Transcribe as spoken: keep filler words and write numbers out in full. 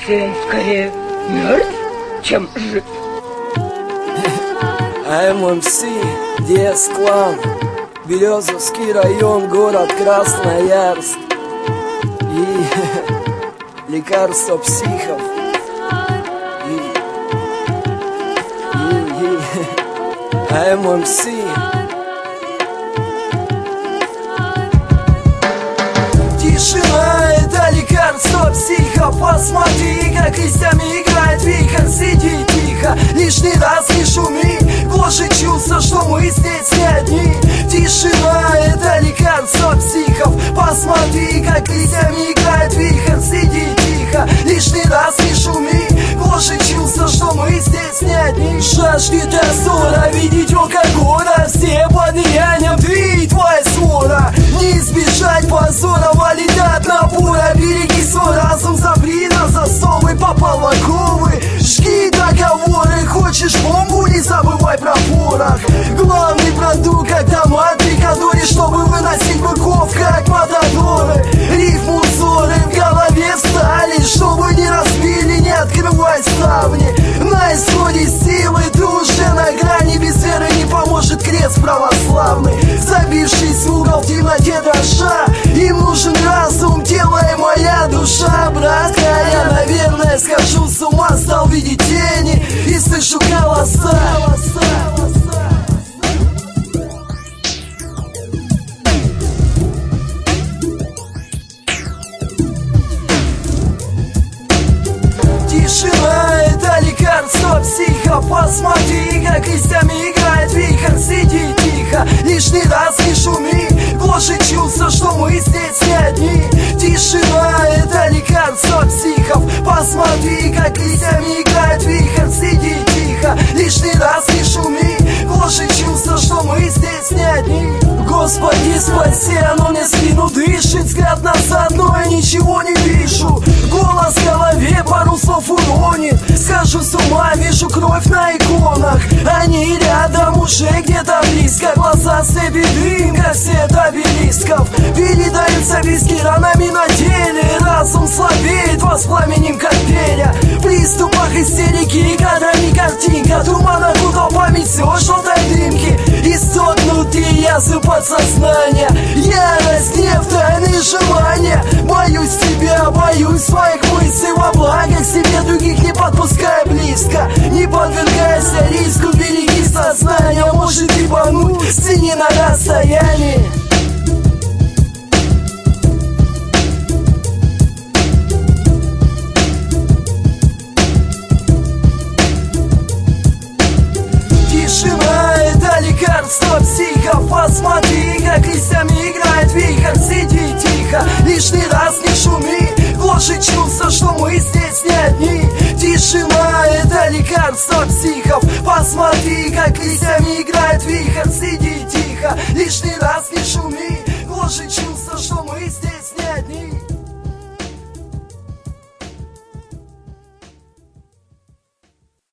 Сын скорее мертв, чем жив. эм эм си, Диэс Клан, Березовский район, город Красноярск. И лекарство психов. И, и, и эм эм си. Тишина — это лекарство психа. Посмотри, как листьями играет вихрь. Сиди тихо, лишний раз не шуми. Гложет чувство, что мы здесь не одни. Тишина — это лекарство психов. Посмотри, как листьями играет вихрь. Сиди тихо, лишний раз не шуми. Гложет чувство, что мы здесь не одни. Жаждет раздора, видеть око гора. Все под влиянием, ты и твоя свора. Не избежать позора, валидат набора. Береги свой разум, запри на засовы. Попал в оковы, жги договоры. Хочешь бомбу, не забывай про порох. Главный продукт, как томат при кадоре, чтобы выносить быков, как матадоры. Рифму узоры в голове встали, чтобы не разбили, не открывай ставни. На исходе силы ты уже на грани. Без веры не поможет крест православный. Забившись в угол в темноте дрожа, им нужен разум, тело и моя душа. Братка, я, наверное, схожу с ума. Стал видеть тени и слышу голоса. Тишина — это лекарство психа. Посмотри, как листьями играет вихрь. Сиди тихо, лишний раз не шуми. Гложет чувство, что мы здесь не одни. Тишина — это лекарство психов. Посмотри, как листьями играет вихрь. Сиди тихо, лишний раз не шуми. Гложет чувство, что мы здесь не одни. Господи, спаси, оно мне спину дышит. Взгляд назад, но я ничего не вижу. Голос в голове пару слов уронит. Схожу с ума, вижу кровь на иконах. Они рядом, уже где-то близко. Глаза слепит дым, как свет обелисков. Передаются виски ранами на теле. Разум слабеет, воспламеним как перья. В приступах истерики, кадрами картинка. Туман окутал память, все в желтой дымке. Истокнутые язы подсознания. Ярость, гнев, тайные желания. Боюсь тебя, боюсь своих мыслей. Во благо к себе других не подпускай близко. Не подвергайся риску, береги сознание. Может ебануть, цени на расстоянии. Тишина — это лекарство психов. Посмотри, как листьями играет вихрь. Сиди тихо, лишний раз не шуми. Гложет чувство, что мы здесь не одни. Тишина — это лекарство психов. Посмотри, как листьями играет вихрь. Сиди тихо, лишний раз не